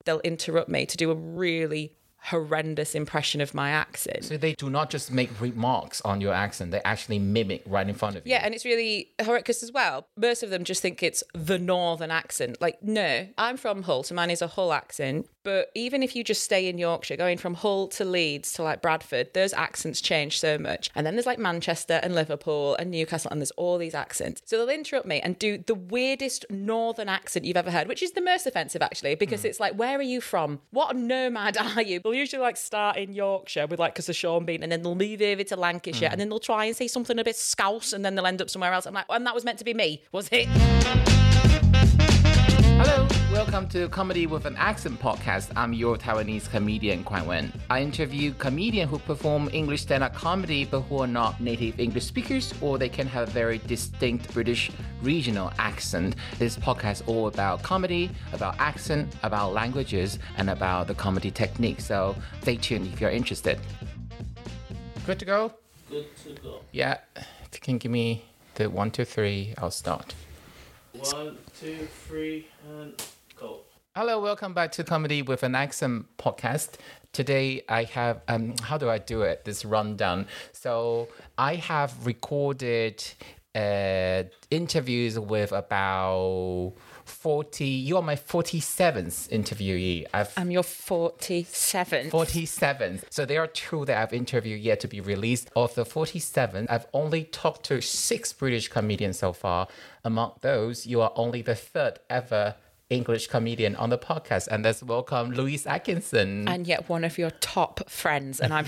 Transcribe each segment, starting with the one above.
they'll interrupt me to do a really horrendous impression of my accent. So they do not just make remarks on your accent, they actually mimic right in front of you. Yeah, and it's really horrendous as well. Most of them just think it's the northern accent. Like, no, I'm from Hull, so mine is a Hull accent. But even if you just stay in Yorkshire, going from Hull to Leeds to like Bradford, those accents change so much. And then there's like Manchester and Liverpool and Newcastle, and there's all these accents. So they'll interrupt me and do the weirdest northern accent you've ever heard, which is the most offensive actually, because it's like, where are you from? What nomad are you? They'll usually like start in Yorkshire with like, because of Sean Bean, and then they'll move over to Lancashire, and then they'll try and say something a bit scouse, and then they'll end up somewhere else. I'm like, and that was meant to be me, was it? Hello, welcome to Comedy with an Accent podcast. I'm your Taiwanese comedian, Kuan Wen. I interview comedians who perform English stand-up comedy but who are not native English speakers, or they can have a very distinct British regional accent. This podcast is all about comedy, about accent, about languages, and about the comedy technique. So stay tuned if you're interested. Good to go? Good to go. Yeah, if you can give me the 1, 2, 3, I'll start. 1, 2, 3, and go. Hello, welcome back to Comedy with an Accent podcast. Today I have, how do I do it? This rundown. So I have recorded interviews with about 40, you are my 47th interviewee. I'm your 47th. 47th. So there are 2 that I've interviewed yet to be released. Of the 47, I've only talked to 6 British comedians so far. Among those, you are only the 3rd ever English comedian on the podcast. And let's welcome Louise Atkinson. And yet one of your top friends, and I'm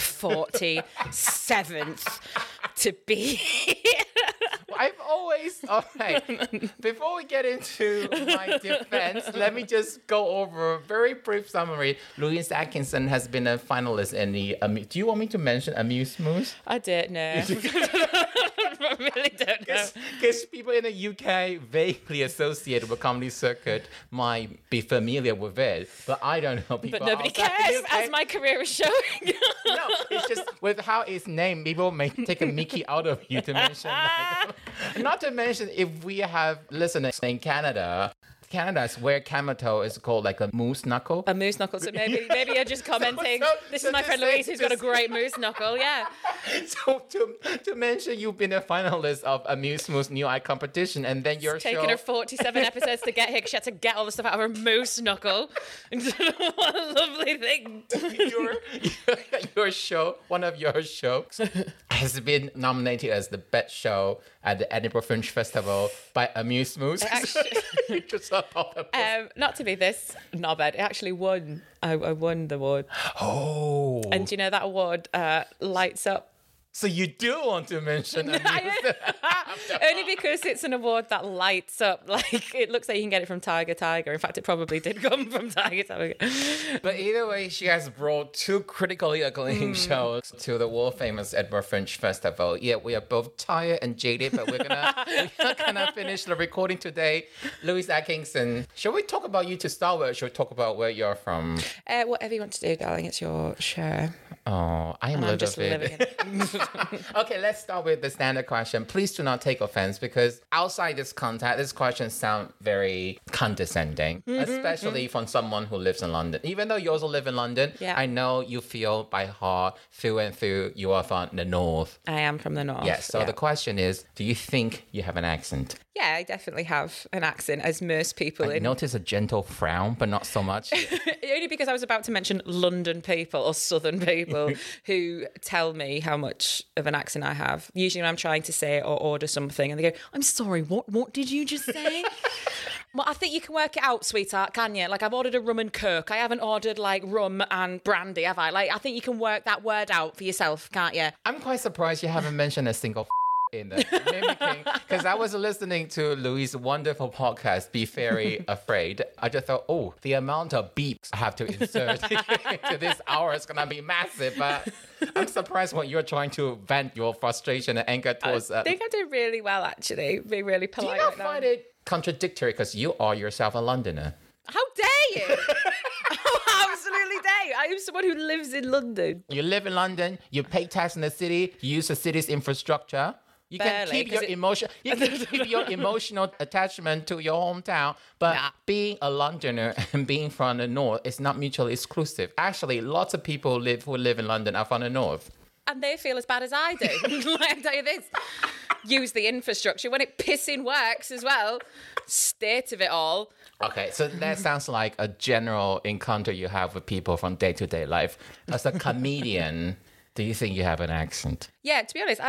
47th to be here. I've always, all right, before we get into my defense, let me just go over a very brief summary. Louise Atkinson has been a finalist in the, do you want me to mention Amuse Moose? I don't know. I really don't know. Because people in the UK vaguely associated with comedy circuit might be familiar with it, but I don't know. People But nobody outside cares, the UK. as my career is showing. No, it's just with how it's named, people may take a Mickey out of you to mention. Not to mention, if we have listeners in Canada is where Kamato is called like a moose knuckle. A moose knuckle. So maybe you're just commenting. This is my friend Louise who's got a great moose knuckle. Yeah. So to mention, you've been a finalist of Amuse Moose New Eye competition, and then your Taking show. her 47 episodes to get here, 'cause she had to get all the stuff out of her moose knuckle. What a lovely thing. Your show, one of your shows, has been nominated as the best show at the Edinburgh Fringe Festival by Amuse Moose. Not to be this knobhead, it actually won. I won the award. Oh. And do you know that award lights up? So you do want to mention Amuse? Only because it's an award that lights up. Like, it looks like you can get it from Tiger Tiger. In fact, it probably did come from Tiger Tiger. But either way, she has brought 2 critically acclaimed shows to the world famous Edinburgh Fringe Festival. Yeah, we are both tired and jaded, but we're gonna finish the recording today. Louise Atkinson, shall we talk about you to start with? Or shall we talk about where you're from? Whatever you want to do, darling. It's your show. Oh, I am a I'm little just living bit. it. Okay, let's start with the standard question. Please do not take offense, because outside this context, this question sounds very condescending, especially from someone who lives in London. Even though you also live in London, Yeah. I know you feel by heart, through and through, you are from the north. I am from the north. Yes, so yeah. the question is, do you think you have an accent? Yeah, I definitely have an accent, as most people I in. notice a gentle frown, but not so much. Only because I was about to mention London people or Southern people who tell me how much of an accent I have. Usually when I'm trying to say or order something, and they go, "I'm sorry, what did you just say?" Well, I think you can work it out, sweetheart, can you? Like, I've ordered a rum and coke. I haven't ordered, like, rum and brandy, have I? Like, I think you can work that word out for yourself, can't you? I'm quite surprised you haven't mentioned a single in the mimicking, because I was listening to Louise's wonderful podcast, Be Very Afraid. I just thought, oh, the amount of beeps I have to insert into this hour is going to be massive. But I'm surprised when you're trying to vent your frustration and anger towards... I think I do really well, actually, being really do polite you not right now. find it contradictory, because you are yourself a Londoner? How dare you? Oh, absolutely dare you. I am someone who lives in London. You live in London, you pay tax in the city, you use the city's infrastructure. You can keep your emotion. You can keep your emotional attachment to your hometown, but being a Londoner and being from the north is not mutually exclusive. Actually, lots of people who live in London are from the north, and they feel as bad as I do. Like, I tell you this: use the infrastructure when it pissing works as well. State of it all. Okay, so that sounds like a general encounter you have with people from day-to-day life. As a comedian, do you think you have an accent? Yeah, to be honest,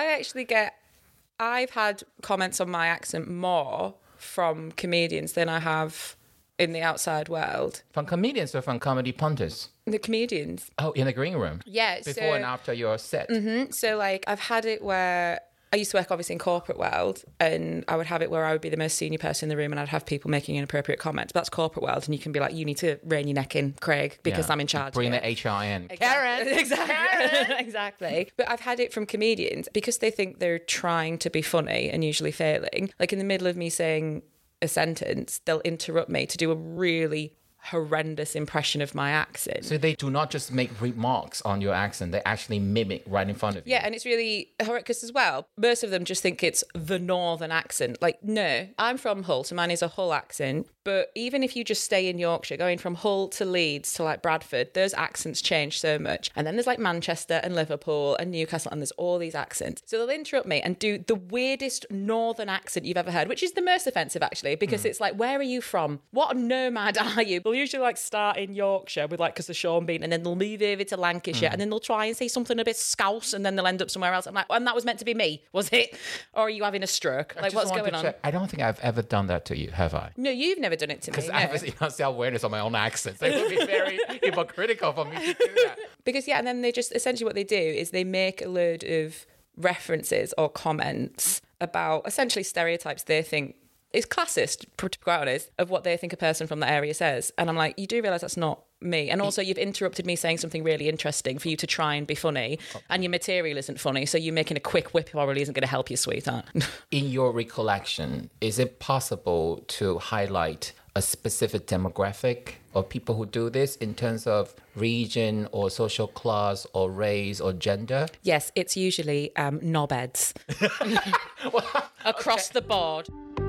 I've had comments on my accent more from comedians than I have in the outside world. From comedians or from comedy punters? The comedians. Oh, in the green room? Yeah. Before and after your set? Mm-hmm. So, like, I've had it where I used to work, obviously, in corporate world, and I would have it where I would be the most senior person in the room and I'd have people making inappropriate comments. But that's corporate world, and you can be like, you need to rein your neck in, Craig, because I'm in charge. Bring here. the HR in. Karen! Exactly. Karen! Exactly. But I've had it from comedians because they think they're trying to be funny and usually failing. Like, in the middle of me saying a sentence, they'll interrupt me to do a really horrendous impression of my accent. So they do not just make remarks on your accent, they actually mimic right in front of you. Yeah, and it's really horrendous as well. Most of them just think it's the northern accent. Like, no, I'm from Hull, so mine is a Hull accent. But even if you just stay in Yorkshire, going from Hull to Leeds to like Bradford, those accents change so much. And then there's like Manchester and Liverpool and Newcastle, and there's all these accents. So they'll interrupt me and do the weirdest northern accent you've ever heard, which is the most offensive actually, because it's like, where are you from? What nomad are you? They'll usually like start in Yorkshire with like, because of Sean Bean, and then they'll move over to Lancashire, and then they'll try and say something a bit scouse, and then they'll end up somewhere else. I'm like, and that was meant to be me, was it? Or are you having a stroke? Like, what's going on? I don't think I've ever done that to you, have I? No, you've never done it to me. Because I have enough self-awareness on my own accent. So it would be very hypocritical for me to do that. Because, yeah, and then they just, essentially what they do is they make a load of references or comments about essentially stereotypes they think is classist, to be quite honest, of what they think a person from that area says. And I'm like, you do realise that's not me. And also you've interrupted me saying something really interesting for you to try and be funny, and your material isn't funny, so you making a quick whip probably isn't going to help you, sweetheart. In your recollection, is it possible to highlight a specific demographic of people who do this in terms of region or social class or race or gender? Yes, it's usually knobheads. Across the board.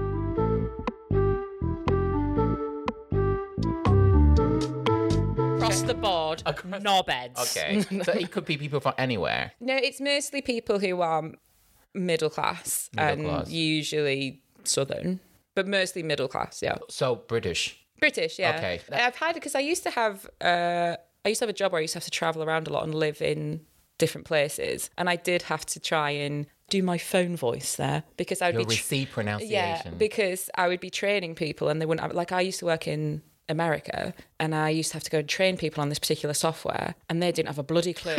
Across the board, knobheads. Okay, so it could be people from anywhere. No, it's mostly people who are middle class and usually southern, but mostly middle class, yeah. So British, yeah. Okay. I've had it because I used to have a job where I used to have to travel around a lot and live in different places, and I did have to try and do my phone voice there because I would your receipt pronunciation. Yeah, because I would be training people and they wouldn't like. I used to work in America, and I used to have to go and train people on this particular software, and they didn't have a bloody clue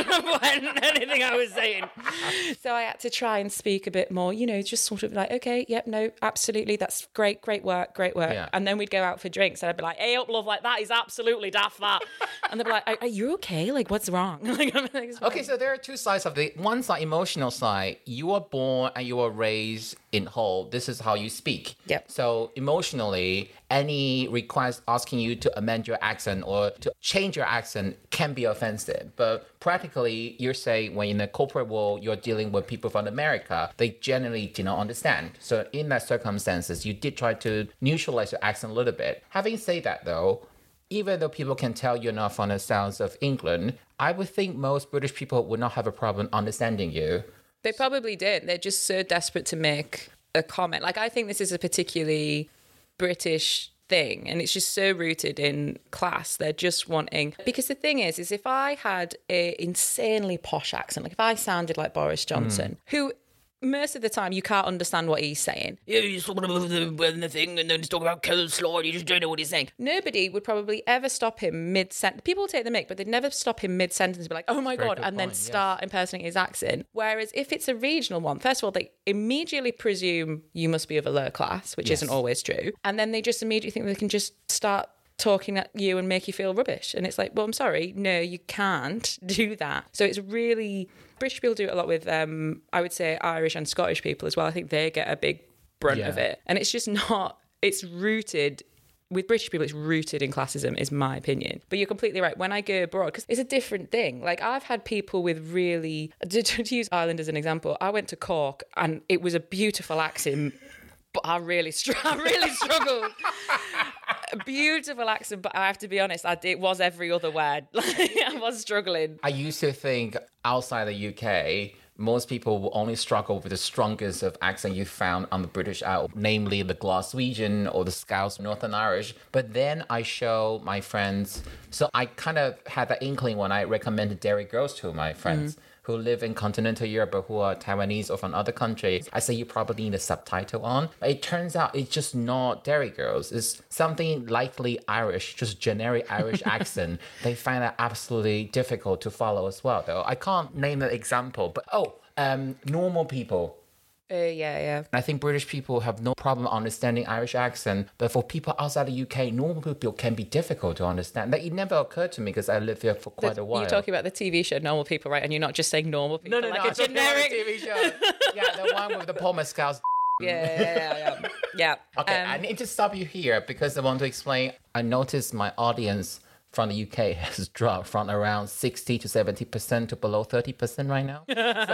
anything I was saying. So I had to try and speak a bit more, just sort of like, okay, yep, no, absolutely, that's great work. Yeah. And then we'd go out for drinks, and I'd be like, hey up, love, like that is absolutely daft, that. And they'd be like, are you okay? Like, what's wrong? Okay, so there are two sides of the one side, emotional side. You were born and you were raised in Hull. This is how you speak. Yep. So emotionally, any request asking you to amend your accent or to change your accent can be offensive. But practically, you're saying when in the corporate world, you're dealing with people from America, they generally do not understand. So in that circumstances, you did try to neutralize your accent a little bit. Having said that though, even though people can tell you're not from the south of England, I would think most British people would not have a problem understanding you. They probably did. They're just so desperate to make a comment. Like, I think this is a particularly British thing, and it's just so rooted in class. They're just wanting, because the thing is if I had an insanely posh accent, like if I sounded like Boris Johnson, who most of the time you can't understand what he's saying. Yeah, he's talking about the thing, and then he's talking about coleslaw, and you just don't know what he's saying. Nobody would probably ever stop him mid-sentence. People would take the mic, but they'd never stop him mid-sentence and be like, oh my God, and then start impersonating his accent. Whereas if it's a regional one, first of all, they immediately presume you must be of a lower class, which isn't always true. And then they just immediately think they can just start talking at you and make you feel rubbish. And it's like, well, I'm sorry, no, you can't do that. So it's really... British people do it a lot with, I would say, Irish and Scottish people as well. I think they get a big brunt of it. And it's just not... It's rooted with British people, it's rooted in classism, is my opinion. But you're completely right. When I go abroad, because it's a different thing. Like, I've had people with really, to use Ireland as an example, I went to Cork and it was a beautiful accent, but I really struggled. A beautiful accent, but I have to be honest, it was every other word. Like, I was struggling. I used to think outside the UK, most people will only struggle with the strongest of accent you found on the British Isle, namely the Glaswegian or the Scouse Northern Irish. But then I show my friends, so I kind of had that inkling when I recommended Derry Girls to my friends. Who live in continental Europe but who are Taiwanese or from other countries. I say you probably need a subtitle on. But it turns out it's just not Derry Girls. It's something likely Irish, just generic Irish accent. They find that absolutely difficult to follow as well, though. I can't name an example, but normal people. Yeah. I think British people have no problem understanding Irish accent, but for people outside the UK, normal people can be difficult to understand. That it never occurred to me because I lived here for quite a while. You're talking about the TV show Normal People, right? And you're not just saying normal people. No, like I'm a generic TV show. Yeah, the one with the Paul Mescal's. Yeah. Okay, I need to stop you here because I want to explain. I noticed my audience from the UK has dropped from around 60 to 70% to below 30% right now.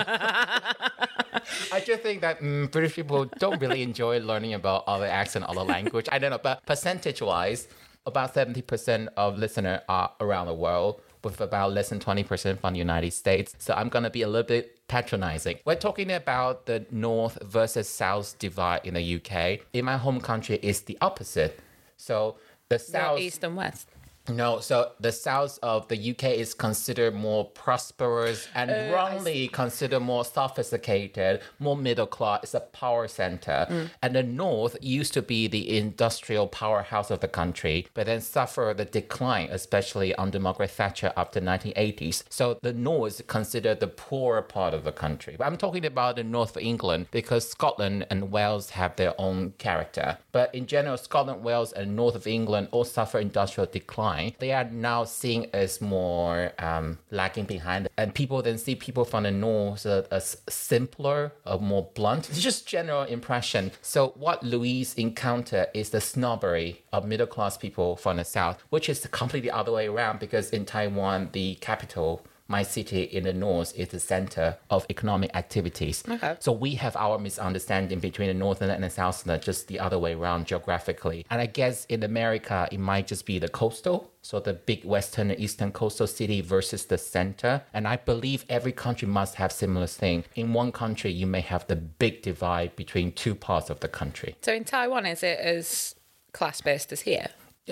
I just think that British people don't really enjoy learning about other accent, other language. I don't know, but percentage-wise, about 70% of listeners are around the world, with about less than 20% from the United States. So I'm going to be a little bit patronizing. We're talking about the North versus South divide in the UK. In my home country, it's the opposite. So the South... East and West. No, so the south of the UK is considered more prosperous and wrongly considered more sophisticated, more middle class. It's a power center. And the north used to be the industrial powerhouse of the country, but then suffered the decline, especially under Margaret Thatcher after the 1980s. So the north is considered the poorer part of the country. But I'm talking about the north of England because Scotland and Wales have their own character. But in general, Scotland, Wales, and north of England all suffer industrial decline. They are now seen as more lagging behind. And people then see people from the north as simpler, more blunt. It's just general impression. So what Louise encountered is the snobbery of middle-class people from the south, which is completely the other way around because in Taiwan, the capital, my city in the north, is the center of economic activities. Okay. So we have our misunderstanding between the northern and the southern, just the other way around geographically. And I guess in America, it might just be the coastal, so the big western and eastern coastal city versus the center. And I believe every country must have similar thing. In one country, you may have the big divide between two parts of the country. So in Taiwan, is it as class-based as here?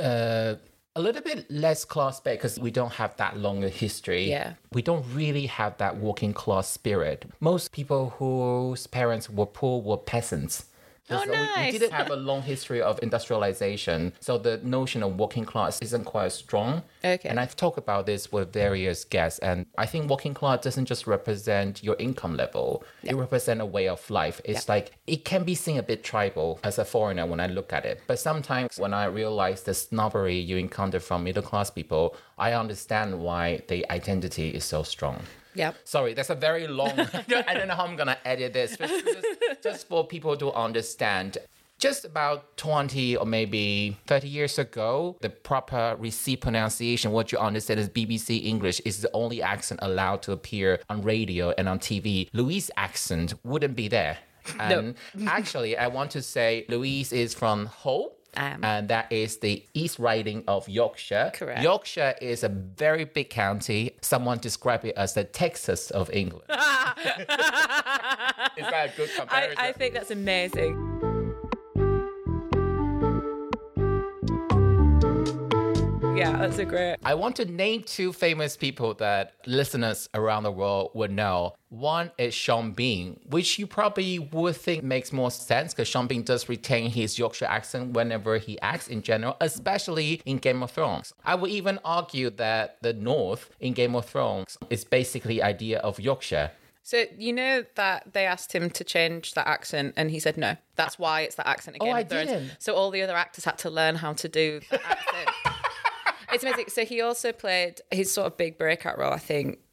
A little bit less class-based because we don't have that long a history. Yeah. We don't really have that working class spirit. Most people whose parents were poor were peasants. Oh, So nice. we didn't have a long history of industrialization. So the notion of working class isn't quite strong. Okay. And I've talked about this with various guests. And I think working class doesn't just represent your income level. It represents a way of life. It's like, it can be seen a bit tribal as a foreigner when I look at it. But sometimes when I realize the snobbery you encounter from middle class people, I understand why the identity is so strong. Yeah. Sorry, that's a very long... I don't know how I'm going to edit this, but just for people to understand. Just about 20 or maybe 30 years ago, the proper received pronunciation, what you understand as BBC English, is the only accent allowed to appear on radio and on TV. Louise accent wouldn't be there. And actually, I want to say Louise is from Hull. And that is the East Riding of Yorkshire. Correct. Yorkshire is a very big county. Someone described it as the Texas of England. Is that a good comparison? I think that's amazing. Yeah, that's a great... I want to name two famous people that listeners around the world would know. One is Sean Bean, which you probably would think makes more sense because Sean Bean does retain his Yorkshire accent whenever he acts in general, especially in Game of Thrones. I would even argue that the North in Game of Thrones is basically the idea of Yorkshire. So you know that they asked him to change that accent and he said no. That's why it's that accent again. I didn't. So all the other actors had to learn how to do the accent. It's amazing. So he also played his sort of big breakout role, I think,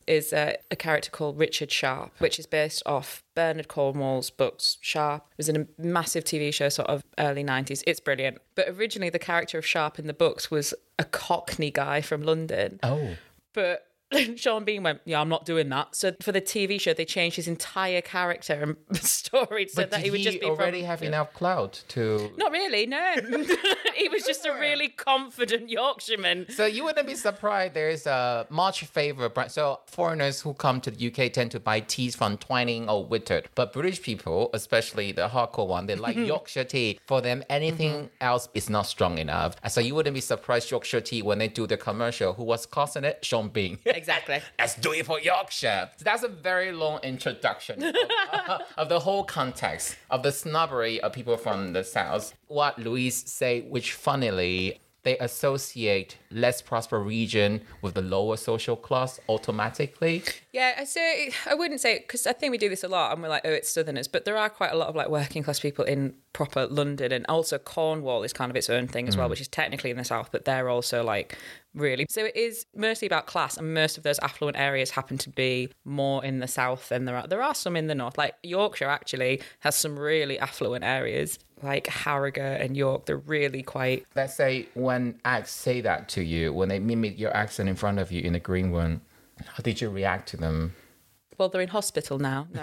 is a character called Richard Sharp, which is based off Bernard Cornwell's books. Sharp was in a massive TV show, sort of early 90s. It's brilliant. But originally, the character of Sharp in the books was a Cockney guy from London. Oh. But Sean Bean went, yeah, I'm not doing that. So for the TV show, they changed his entire character and story so But that did he would just be already have enough clout to... Not really, no. He was just a really confident Yorkshireman. So you wouldn't be surprised there's a much favorite brand. So foreigners who come to the UK tend to buy teas from Twining or Whittered. But British people, especially the hardcore one, they like Yorkshire tea. For them, anything else is not strong enough. So you wouldn't be surprised Yorkshire tea when they do the commercial. Who was causing it? Sean Bean. Exactly. Let's do it for Yorkshire. So that's a very long introduction of the whole context of the snobbery of people from the South. What Louise say, which funnily, they associate less prosperous region with the lower social class automatically. Yeah, I wouldn't say, because I think we do this a lot and we're like, oh, it's Southerners, but there are quite a lot of like working class people in proper London, and also Cornwall is kind of its own thing as well, which is technically in the south, but they're also like really. So it is mostly about class, and most of those affluent areas happen to be more in the south than there are some in the north. Like Yorkshire actually has some really affluent areas, like Harrogate and York. They're really quite... Let's say when acts say that to you, when they mimic your accent in front of you in the green room, how did you react to them? Well, they're in hospital now. No,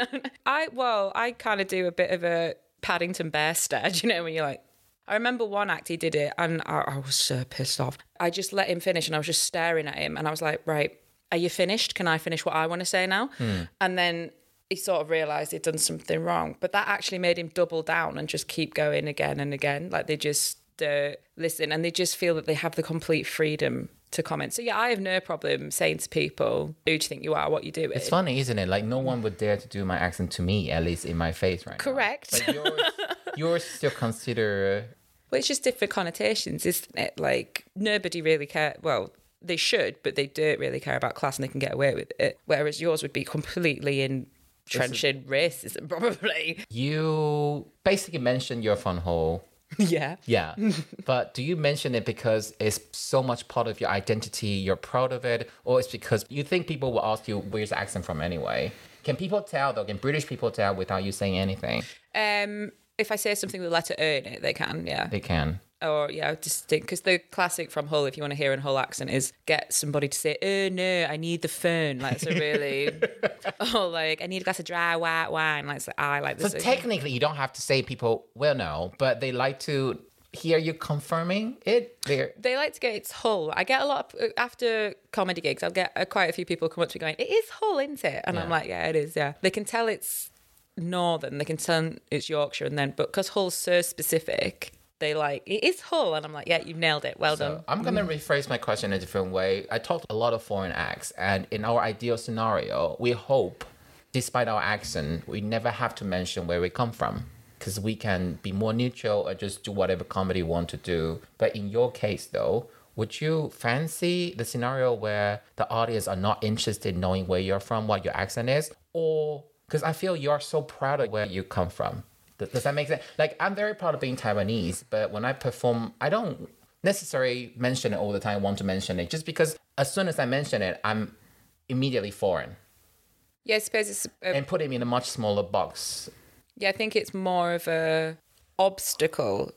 I kind of do a bit of a Paddington Bear stare, you know, when you're like... I remember one act he did it, and I was so pissed off. I just let him finish, and I was just staring at him, and I was like, right, are you finished? Can I finish what I want to say now? And then he sort of realised he'd done something wrong. But that actually made him double down and just keep going again and again. Like they just listen, and they just feel that they have the complete freedom to comment. So yeah, I have no problem saying to people, who do you think you are, what you doing? It's funny, isn't it? Like no one would dare to do my accent to me, at least in my face right Correct. now. But yours still consider... Well, it's just different connotations, isn't it? Like nobody really cares. Well, they should, but they don't really care about class, and they can get away with it. Whereas yours would be completely entrenched in racism, probably. You basically mentioned you're from Hull. Yeah. Yeah. But do you mention it because it's so much part of your identity, you're proud of it, or it's because you think people will ask you where's the accent from anyway? Can people tell though? Can British people tell without you saying anything? If I say something with letter O in it, they can, yeah. They can. Or, yeah, distinct. Because the classic from Hull, if you want to hear a Hull accent, is get somebody to say, oh, no, I need the phone. Like, it's a really... or, like, I need a glass of dry white wine. Like, so I like this. So technically, you don't have to say people will know, but they like to hear you confirming it. They like to get it's Hull. I get a lot of... After comedy gigs, I'll get quite a few people come up to me going, it is Hull, isn't it? And I'm like, yeah, it is, yeah. They can tell it's northern, they can tell it's Yorkshire, and then, but because Hull's so specific... They like, it is Hull. And I'm like, yeah, you nailed it. Well done. I'm going to rephrase my question in a different way. I talked a lot of foreign acts, and in our ideal scenario, we hope, despite our accent, we never have to mention where we come from, because we can be more neutral or just do whatever comedy we want to do. But in your case, though, would you fancy the scenario where the audience are not interested in knowing where you're from, what your accent is? Or, because I feel you're so proud of where you come from. Does that make sense? Like, I'm very proud of being Taiwanese, but when I perform, I don't necessarily mention it all the time. I want to mention it just because as soon as I mention it, I'm immediately foreign. Yeah, I suppose it's... and put him in a much smaller box. Yeah, I think it's more of a obstacle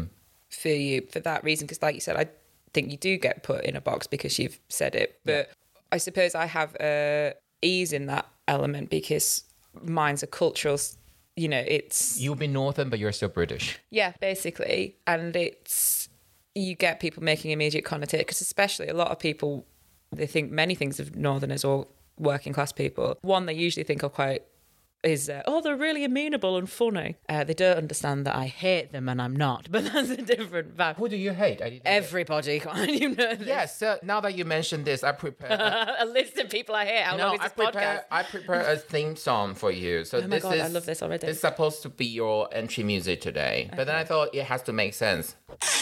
for you for that reason. Because like you said, I think you do get put in a box because you've said it. But I suppose I have ease in that element because mine's a cultural... You know, it's... You'll be Northern, but you're still British. Yeah, basically. And it's... You get people making immediate connotation, because especially a lot of people, they think many things of Northerners or working class people. One they usually think are quite... is, they're really amenable and funny. They don't understand that I hate them and I'm not, but that's a different vibe. Who do you hate? Everybody, you know this. Yes, so now that you mentioned this, I prepared... a list of people I hate. How long is this podcast? I prepare a theme song for you. So oh my God, I love this already. This is supposed to be your entry music today. Okay. But then I thought it has to make sense.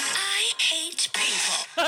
I hate people.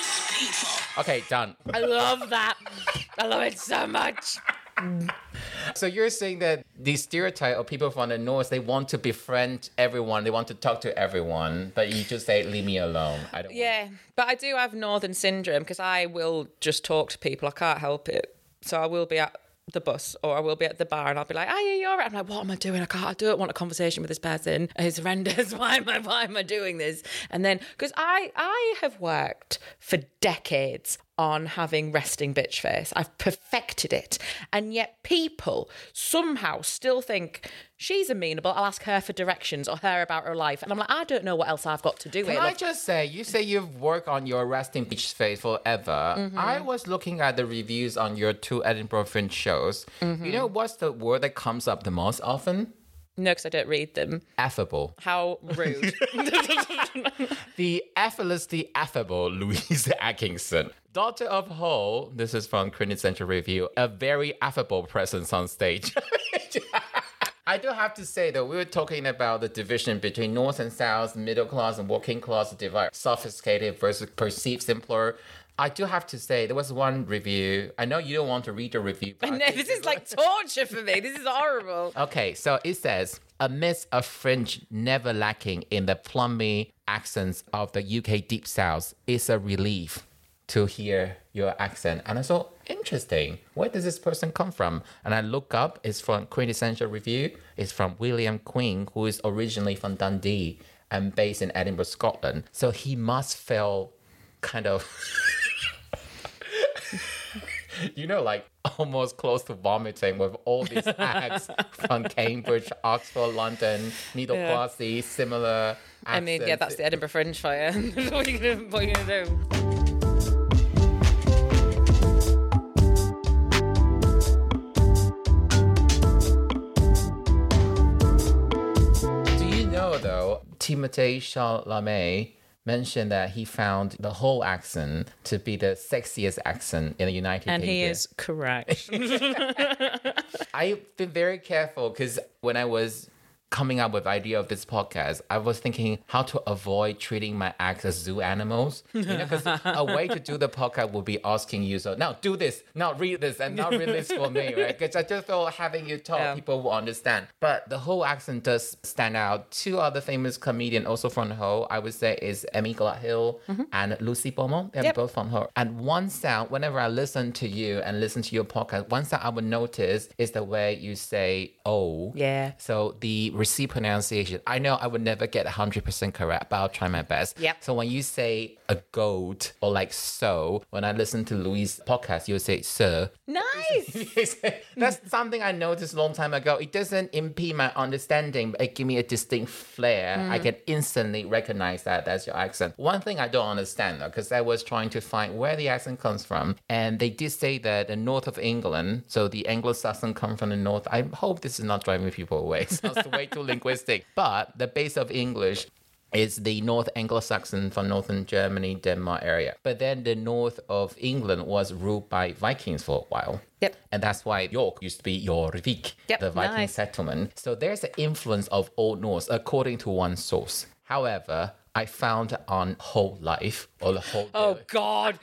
Okay, done. I love that. I love it so much. So you're saying that the stereotype of people from the North, they want to befriend everyone, they want to talk to everyone, but you just say, leave me alone. I don't want. Yeah, but I do have Northern syndrome because I will just talk to people. I can't help it. So I will be at the bus or I will be at the bar and I'll be like, "Are you all right?" I'm like, "What am I doing? I don't want a conversation with this person. It's horrendous. Why am I doing this?" And then because I have worked for decades on having resting bitch face. I've perfected it. And yet people somehow still think she's amenable. I'll ask her for directions or her about her life. And I'm like, I don't know what else I've got to do Can here. I just say, you say you've worked on your resting bitch face forever. I was looking at the reviews on your 2 Edinburgh Fringe shows. You know what's the word that comes up the most often? No, because I don't read them. Affable. How rude. The effortlessly affable Louise Atkinson. Daughter of Hull, this is from Critics Central Review, a very affable presence on stage. I do have to say, though, we were talking about the division between North and South, middle class and working class divide, sophisticated versus perceived simpler. I do have to say, there was one review. I know you don't want to read the review. But No, this is like torture for me. This is horrible. Okay, so it says, amidst a fringe never lacking in the plummy accents of the UK Deep South, it's a relief to hear your accent. And I thought, interesting. Where does this person come from? And I look up, it's from Quintessential Review. It's from William Quinn, who is originally from Dundee and based in Edinburgh, Scotland. So he must feel kind of... like almost close to vomiting with all these acts from Cambridge, Oxford, London, middle classy, similar accents. I mean, yeah, that's the Edinburgh Fringe for you. What are you gonna do? Do you know, though, Timothée Chalamet mentioned that he found the whole accent to be the sexiest accent in the United Kingdom. And he is correct. I've been very careful because when I was coming up with the idea of this podcast, I was thinking how to avoid treating my acts as zoo animals. Because a way to do the podcast would be asking you, so now do this, now read this, and now read this for me, right? Because I just feel having you talk, people will understand. But the whole accent does stand out. 2 other famous comedians also from Hull, I would say, is Emmy Gladhill and Lucy Beaumont. They're both from Hull. And one sound, whenever I listen to you and listen to your podcast, one sound I would notice is the way you say, oh. Yeah. So the received pronunciation, I know I would never get 100% correct, but I'll try my best. Yep. So when you say a goat or like so, when I listen to Louis' podcast, you'll say sir. Nice. That's something I noticed a long time ago. It doesn't impede my understanding, but it gives me a distinct flair. I can instantly recognize that that's your accent. One thing I don't understand, though, because I was trying to find where the accent comes from, and they did say that the north of England, so the Anglo-Saxon come from the north. I hope this is not driving people away. Sounds way too linguistic. But the base of English is the North Anglo-Saxon from northern Germany, Denmark area. But then the north of England was ruled by Vikings for a while. Yep. And that's why York used to be Jorvik, the Viking settlement. So there's an influence of Old Norse, according to one source. However, I found on Whole Life, or the Whole... Oh, God.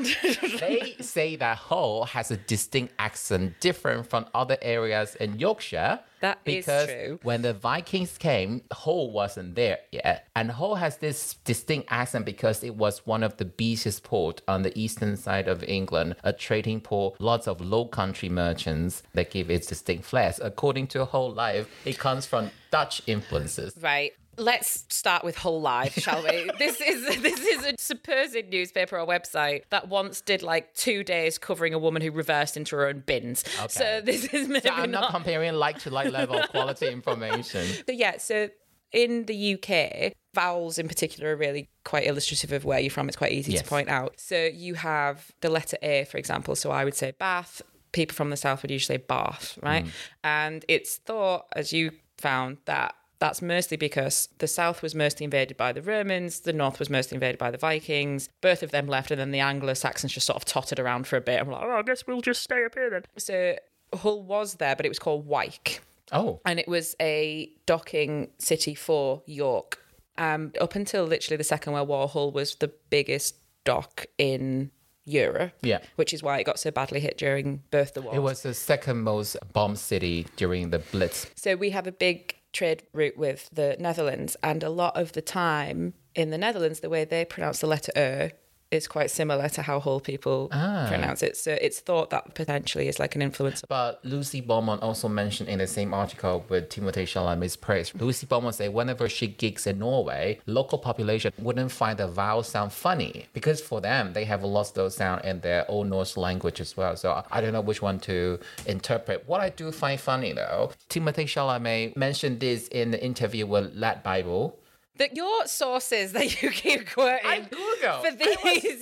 They say that Hull has a distinct accent different from other areas in Yorkshire. That is because true. When the Vikings came, Hull wasn't there yet. And Hull has this distinct accent because it was one of the busiest ports on the eastern side of England, a trading port, lots of low country merchants that give it distinct flares. According to Whole Life, it comes from Dutch influences. Right. Let's start with Hull Live, shall we? This is a supposed newspaper or website that once did like 2 days covering a woman who reversed into her own bins. Okay. So this is maybe So I'm not comparing like to like level of quality information. But yeah, so in the UK, vowels in particular are really quite illustrative of where you're from. It's quite easy to point out. So you have the letter A, for example. So I would say Bath. People from the south would usually say Bath, right? And it's thought, as you found, that that's mostly because the south was mostly invaded by the Romans, the north was mostly invaded by the Vikings. Both of them left, and then the Anglo-Saxons just sort of tottered around for a bit. And we're like, I guess we'll just stay up here then. So Hull was there, but it was called Wyke. Oh. And it was a docking city for York. Up until literally the Second World War, Hull was the biggest dock in Europe. Yeah. Which is why it got so badly hit during both the wars. It was the second most bombed city during the Blitz. So we have a big trade route with the Netherlands, and a lot of the time in the Netherlands, the way they pronounce the letter "er" is quite similar to how Hull people pronounce it. So it's thought that potentially is like an influence. But Lucy Beaumont also mentioned in the same article with Timothée Chalamet's praise. Lucy Beaumont said whenever she gigs in Norway, local population wouldn't find the vowel sound funny because for them, they have lost those sound in their old Norse language as well. So I don't know which one to interpret. What I do find funny though, Timothée Chalamet mentioned this in the interview with Lat Bible. That your sources that you keep quoting I Googled. for these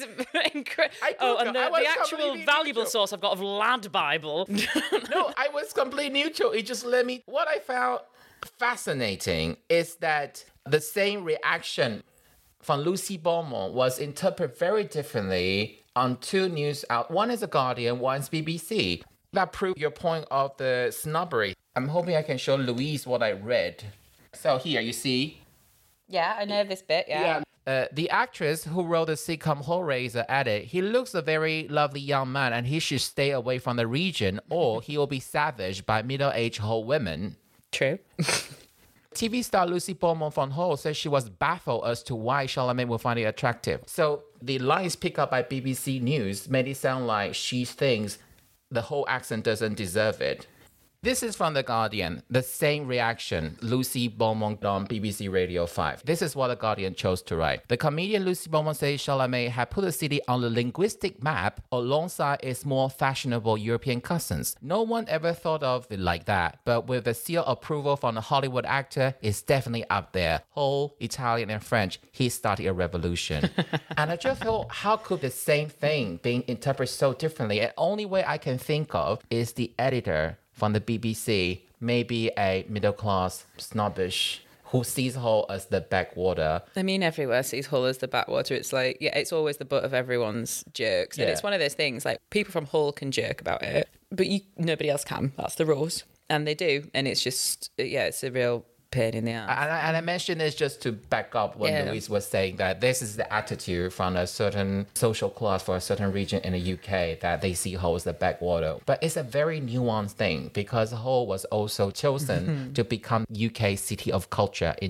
and the actual valuable source I've got of Lad Bible. No, I was completely neutral. It just let me. What I found fascinating is that the same reaction from Lucy Beaumont was interpreted very differently on two news outlets. One is The Guardian, one is BBC. That proved your point of the snobbery. I'm hoping I can show Louise what I read. So here, you see. Yeah, I know this bit, yeah. The actress who wrote the sitcom Hellraiser added, he looks a very lovely young man and he should stay away from the region or he will be savaged by middle-aged Hull women. True. TV star Lucy Beaumont from Hull says she was baffled as to why Chalamet would find it attractive. So the lines picked up by BBC News made it sound like she thinks the whole accent doesn't deserve it. This is from The Guardian, the same reaction, Lucy Beaumont on BBC Radio 5. This is what The Guardian chose to write. The comedian Lucy Beaumont says Chalamet had put the city on the linguistic map alongside its more fashionable European cousins. No one ever thought of it like that, but with the seal approval from the Hollywood actor, it's definitely up there. Whole Italian and French, he started a revolution. And I just thought, how could the same thing being interpreted so differently? And the only way I can think of is the editor from the BBC, maybe a middle-class, snobbish, who sees Hull as the backwater. I mean, everywhere sees Hull as the backwater. It's like, yeah, it's always the butt of everyone's jokes. And it's one of those things, like, people from Hull can joke about it, but nobody else can. That's the rules. And they do. And it's just, yeah, it's a real pain in the ass. And I mentioned this just to back up what Louise was saying, that this is the attitude from a certain social class for a certain region in the UK, that they see Hull as the backwater. But it's a very nuanced thing because Hull was also chosen to become UK City of Culture in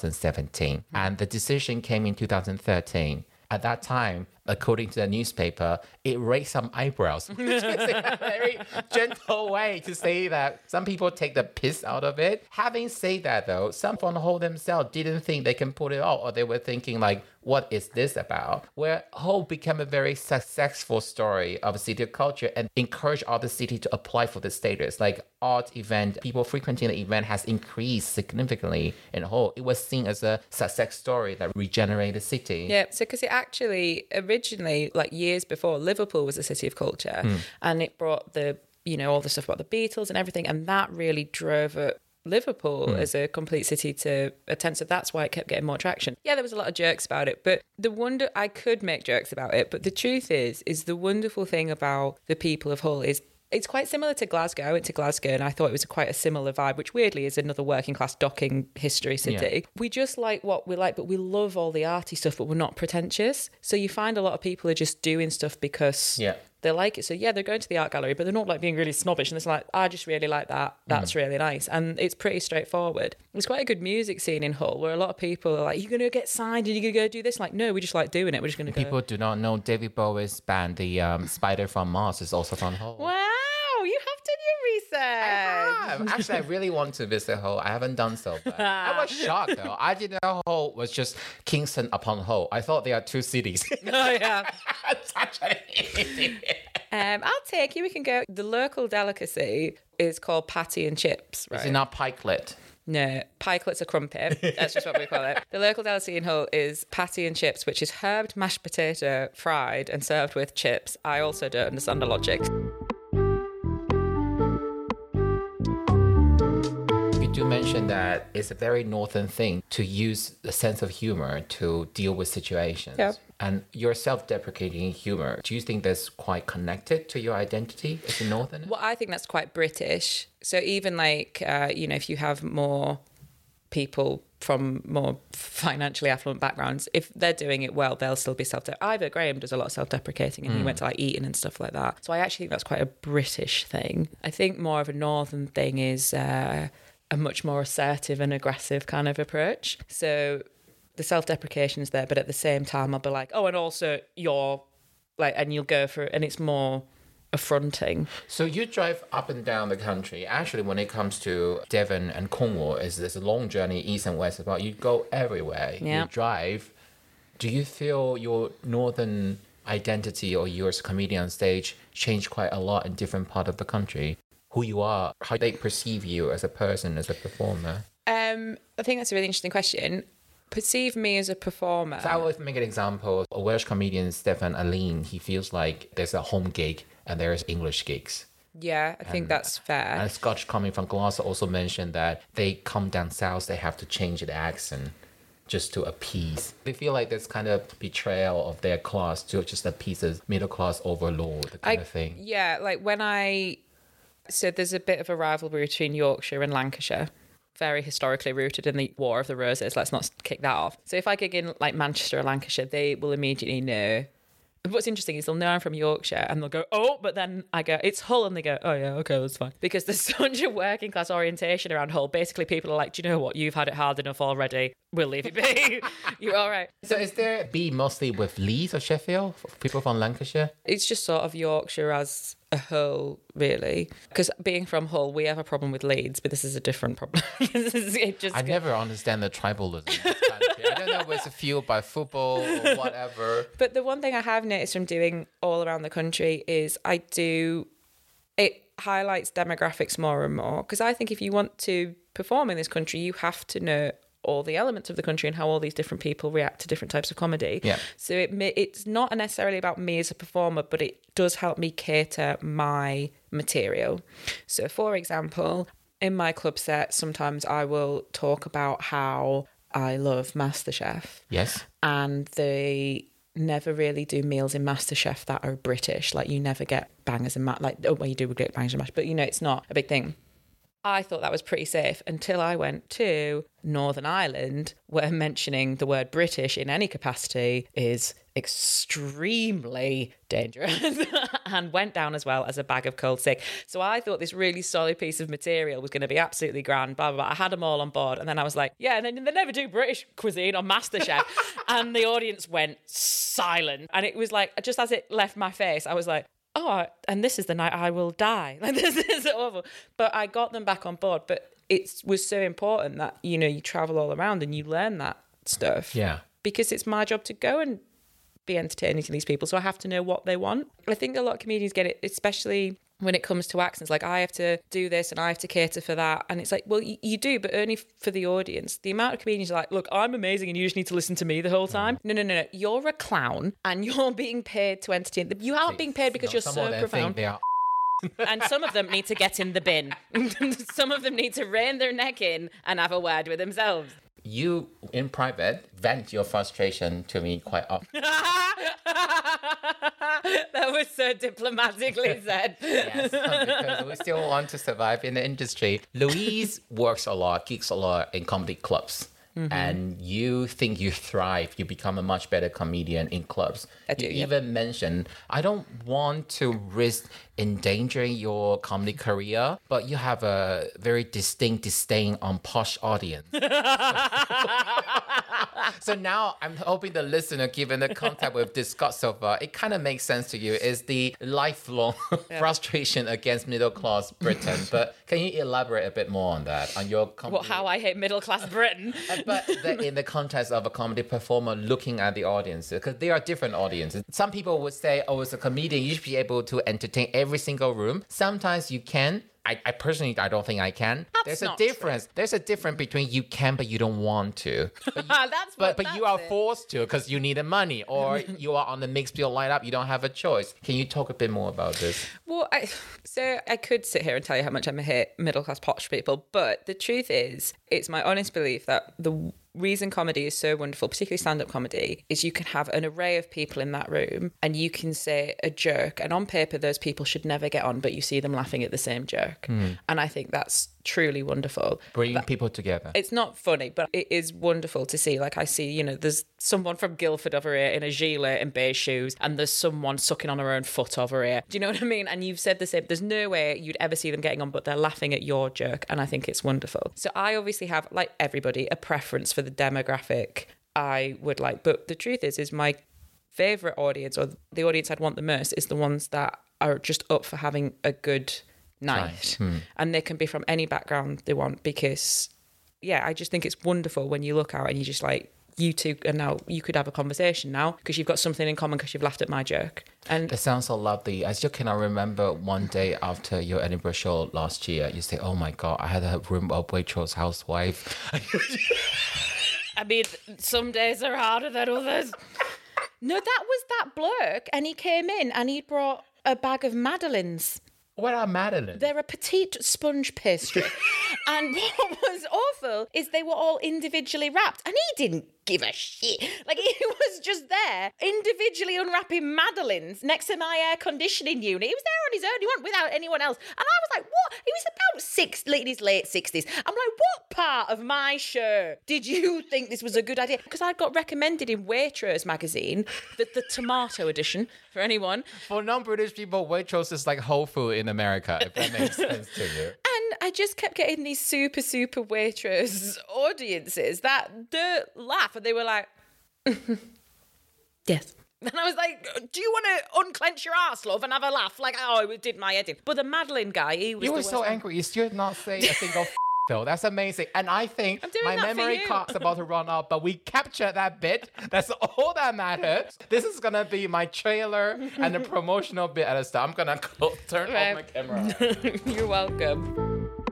2017. And the decision came in 2013. At that time, according to the newspaper, it raised some eyebrows, which is a very gentle way to say that some people take the piss out of it. Having said that, though, some from Hull themselves didn't think they can pull it off, or they were thinking, like, what is this about? Where Hull became a very successful story of a city of culture and encouraged other cities to apply for the status. Like, art event, people frequenting the event has increased significantly in Hull. It was seen as a success story that regenerated the city. Yeah, so because it actually originally, like years before, Liverpool was a city of culture and it brought the, you know, all the stuff about the Beatles and everything, and that really drove it. Liverpool as a complete city to attend, so that's why it kept getting more traction. Yeah, there was a lot of jokes about it, but I could make jokes about it, but the truth is the wonderful thing about the people of Hull is it's quite similar to Glasgow. I went to Glasgow and I thought it was quite a similar vibe, which weirdly is another working class docking history city. Yeah. We just like what we like, but we love all the arty stuff, but we're not pretentious. So you find a lot of people are just doing stuff because they like it. So yeah, they're going to the art gallery, but they're not like being really snobbish. And it's like, I just really like that. That's really nice. And it's pretty straightforward. There's quite a good music scene in Hull where a lot of people are like, you're going to get signed and you're going to go do this. Like, no, we just like doing it. We're just going to go. People do not know David Bowie's band, the Spider from Mars, is also from Hull. Wow, you have done your research. I have. Actually, I really want to visit Hull. I haven't done so, but I was shocked though. I didn't know Hull was just Kingston upon Hull. I thought there are two cities. Oh yeah. I'll take you. We can go. The local delicacy is called patty and chips. Right? Is it not pikelet? No, pikelet's a crumpet. That's just what we call it. The local delicacy in Hull is patty and chips, which is herbed mashed potato fried and served with chips. I also don't understand the logic. You mentioned that it's a very northern thing to use the sense of humor to deal with situations. Yeah. And your self-deprecating humor, do you think that's quite connected to your identity as a northerner? Well, I think that's quite British. So even like, if you have more people from more financially affluent backgrounds, if they're doing it well, they'll still be Ivor Graham does a lot of self-deprecating, and he went to like Eton and stuff like that. So I actually think that's quite a British thing. I think more of a Northern thing is a much more assertive and aggressive kind of approach. So the self-deprecation is there, but at the same time I'll be like, oh, and also you're like, and you'll go for it, and it's more affronting. So you drive up and down the country. Actually, when it comes to Devon and Cornwall, there's a long journey east and west. About you go everywhere. Yeah. You drive. Do you feel your northern identity or you as a comedian on stage change quite a lot in different part of the country? Who you are, how they perceive you as a person, as a performer? I think that's a really interesting question. Perceive me as a performer. So I would make an example. A Welsh comedian, Stefan Aline, he feels like there's a home gig and there's English gigs. Yeah, I think that's fair. And Scotch coming from Glasgow also mentioned that they come down south, they have to change the accent just to appease. They feel like this kind of betrayal of their class to just appease the middle class overlord kind of thing. Yeah, like so there's a bit of a rivalry between Yorkshire and Lancashire. Very historically rooted in the War of the Roses. Let's not kick that off. So if I gig in like Manchester or Lancashire, they will immediately know. What's interesting is they'll know I'm from Yorkshire and they'll go, oh, but then I go, it's Hull, and they go, oh yeah, okay, that's fine. Because there's such a working class orientation around Hull. Basically, people are like, do you know what? You've had it hard enough already. We'll leave you be. You're all right. So is there be mostly with Leeds or Sheffield? People from Lancashire? It's just sort of Yorkshire as a whole, really. Because being from Hull, we have a problem with Leeds, but this is a different problem. I never understand the tribalism in this country. I don't know if it's fueled by football or whatever. But the one thing I have noticed from doing all around the country is it highlights demographics more and more. Because I think if you want to perform in this country, you have to know all the elements of the country and how all these different people react to different types of comedy. Yeah. So it's not necessarily about me as a performer, but it does help me cater my material. So for example, in my club set, sometimes I will talk about how I love MasterChef. Yes. And they never really do meals in MasterChef that are British. Like you never get bangers and mash. Well, you do get bangers and mash, but it's not a big thing. I thought that was pretty safe until I went to Northern Ireland, where mentioning the word British in any capacity is extremely dangerous and went down as well as a bag of cold sick. So I thought this really solid piece of material was going to be absolutely grand, blah, blah, blah. I had them all on board. And then I was like, yeah, and then they never do British cuisine on MasterChef. And the audience went silent. And it was like, just as it left my face, I was like, oh, and this is the night I will die. Like, this is awful. But I got them back on board. But it was so important that, you travel all around and you learn that stuff. Yeah. Because it's my job to go and be entertaining to these people. So I have to know what they want. I think a lot of comedians get it, especially when it comes to accents. Like, I have to do this and I have to cater for that. And it's like, well, you do, but only for the audience. The amount of comedians are like, look, I'm amazing and you just need to listen to me the whole time. No. You're a clown and you're being paid to entertain. You aren't being paid because you're so profound. They are and some of them need to get in the bin. Some of them need to rein their neck in and have a word with themselves. You, in private, vent your frustration to me quite often. That was so diplomatically said. Yes, because we still want to survive in the industry. Louise works a lot, gigs a lot in comedy clubs. Mm-hmm. And you think you thrive, you become a much better comedian in clubs. I do, you even mentioned, I don't want to risk endangering your comedy career, but you have a very distinct disdain on posh audience. So now I'm hoping the listener, given the contact we've discussed so far, it kind of makes sense to you. Is the lifelong frustration against middle-class Britain. But can you elaborate a bit more on that, on your comedy? How I hate middle-class Britain? But in the context of a comedy performer looking at the audience, because they are different audiences. Some people would say, oh, as a comedian, you should be able to entertain every single room. Sometimes you can. I personally, I don't think I can. That's There's a difference. There's a difference between you can, but you don't want to. But you are forced to because you need the money, or you are on the mixed bill lineup. You don't have a choice. Can you talk a bit more about this? Well, I could sit here and tell you how much I hate middle-class posh people, but the truth is, it's my honest belief that the reason comedy is so wonderful, particularly stand-up comedy, is you can have an array of people in that room and you can say a joke, and on paper those people should never get on, but you see them laughing at the same joke. And I think that's truly wonderful. Bringing people together. It's not funny, but it is wonderful to see. Like I see, you know, there's someone from Guildford over here in a gilet and beige shoes, and there's someone sucking on her own foot over here. Do you know what I mean? And you've said the same. There's no way you'd ever see them getting on, but they're laughing at your joke, and I think it's wonderful. So I obviously have, like everybody, a preference for the demographic I would like. But the truth is my favourite audience, or the audience I'd want the most, is the ones that are just up for having a good night. And they can be from any background they want, because I just think it's wonderful when you look out and you just like, you two are now, you could have a conversation now because you've got something in common because you've laughed at my joke. And it sounds so lovely. I still cannot remember one day after your Edinburgh show last year, you say, oh my God, I had a room of Waitrose housewife. I mean, some days are harder than others. No, that was that bloke, and he came in and he brought a bag of Madeleines. What are Madeleines? They're a petite sponge pastry. And what was awful is they were all individually wrapped, and he didn't give a shit. Like, he was just there individually unwrapping Madeleines next to my air conditioning unit. He was there on his own. He wasn't without anyone else. And I was like, what? He was about in his late 60s. I'm like, what part of my show did you think this was a good idea? Because I got recommended in Waitrose magazine, the tomato edition, for anyone. For non-British people, Waitrose is like Whole Food in America, if that makes sense to you. And I just kept getting these super Waitrose audiences that don't laugh. And they were like, yes. And I was like, do you want to unclench your arse, love, and have a laugh? Like, oh, it did my head in. But the Madeleine guy, he was You the were so worst. angry. You still not say a single though. That's amazing. And I think I'm doing my that for memory you. card's about to run out, but we captured that bit. That's all that matters. This is going to be my trailer and the promotional bit at the start. I'm going to turn off my camera. You're welcome.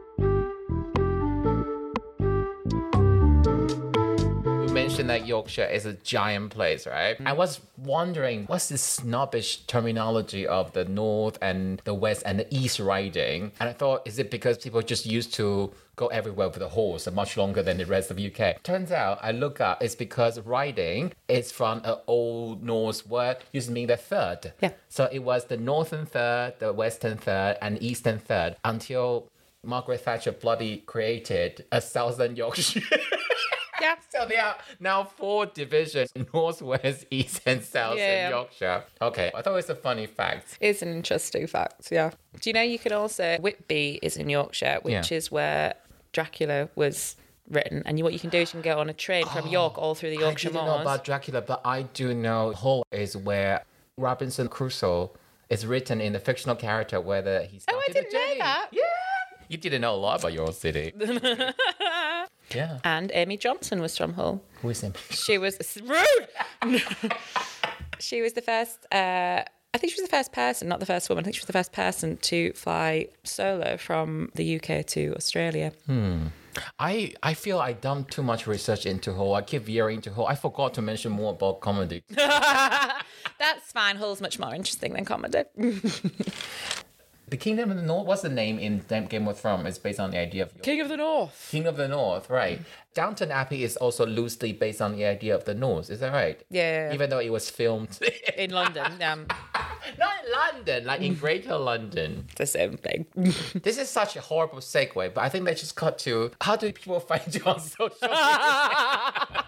Mentioned that Yorkshire is a giant place, right? I was wondering, what's this snobbish terminology of the north and the west and the east riding? And I thought, is it because people just used to go everywhere with a horse and much longer than the rest of the UK? Turns out, I look up, it's because riding is from an Old Norse word used to mean the third. Yeah. So it was the northern third, the western third, and eastern third until Margaret Thatcher bloody created a Southern Yorkshire. Yeah. So there are now 4 divisions, North, West, East, and South in Yorkshire. Okay, I thought it was a funny fact. It's an interesting fact, yeah. Do you know you can also... Whitby is in Yorkshire, which is where Dracula was written. And what you can do is you can go on a train from York all through the Yorkshire I didn't know moors. about Dracula, but I do know Hull is where Robinson Crusoe is written in the fictional character where he started I didn't the journey. know that. Yeah! You didn't know a lot about your city. Yeah. And Amy Johnson was from Hull. Who is him? She was... Rude! She was the first... I think she was the first person, not the first woman. I think she was the first person to fly solo from the UK to Australia. I feel I dumped too much research into Hull. I keep veering to Hull. I forgot to mention more about comedy. That's fine. Hull's much more interesting than comedy. The Kingdom of the North, what's the name in Game of Thrones? It's based on the idea of... King of the North. King of the North, right. Downton Abbey is also loosely based on the idea of the North, is that right? Yeah. Even though it was filmed... In London. Not in London, like in Greater London. The same thing. This is such a horrible segue, but I think let's just cut to... How do people find you on social media?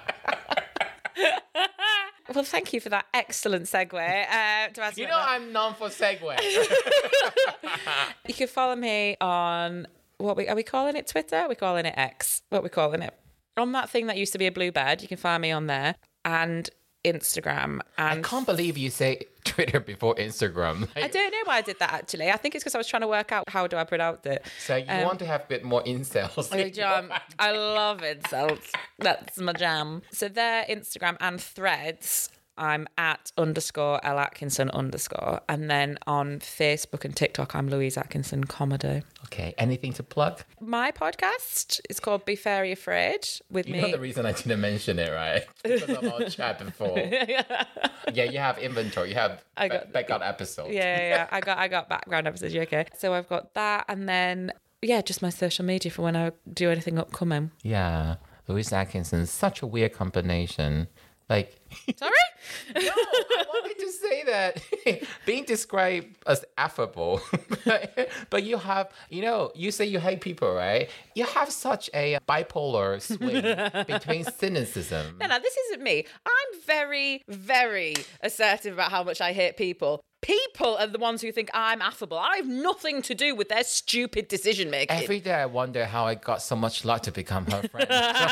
Well, thank you for that excellent segue. To ask You about know that. I'm known for segues. You can follow me on, are we calling it Twitter? Are we calling it X? What are we calling it? On that thing that used to be a blue bed, you can find me on there. And Instagram. I And can't believe you say Twitter before Instagram. I don't know why I did that, actually. I think it's because I was trying to work out how do I pronounce it. So you want to have a bit more incels. I love insults. That's my jam. So there, Instagram and Threads, I'm at _L Atkinson _. And then on Facebook and TikTok, I'm Louise Atkinson Comedy. Okay, anything to plug? My podcast is called Be Fairy Afraid with You me. know the reason I didn't mention it, right? Because of our chat before. Yeah, you have inventory. You have backup episodes. Yeah. I got background episodes. You okay? So I've got that, and then just my social media for when I do anything upcoming. Yeah, Louise Atkinson, such a weird combination. Like, Sorry? no, I wanted to say that. that being described as affable, but you have, you say you hate people, right? You have such a bipolar swing between cynicism. No, this isn't me. I'm very, very assertive about how much I hate people. People are the ones who think I'm affable. I have nothing to do with their stupid decision making. Every day I wonder how I got so much luck to become her friend.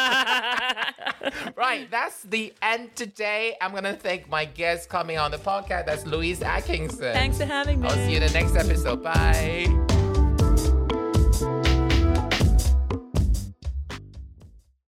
Right, that's the end today. I'm going to thank my guest coming on the podcast. That's Louise Atkinson. Thanks for having me. I'll see you in the next episode. Bye.